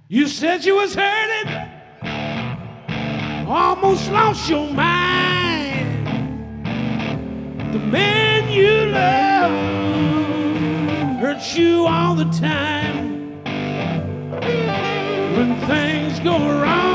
You said you was hurting, almost lost your mind. The man you love hurts you all the time. When things go wrong,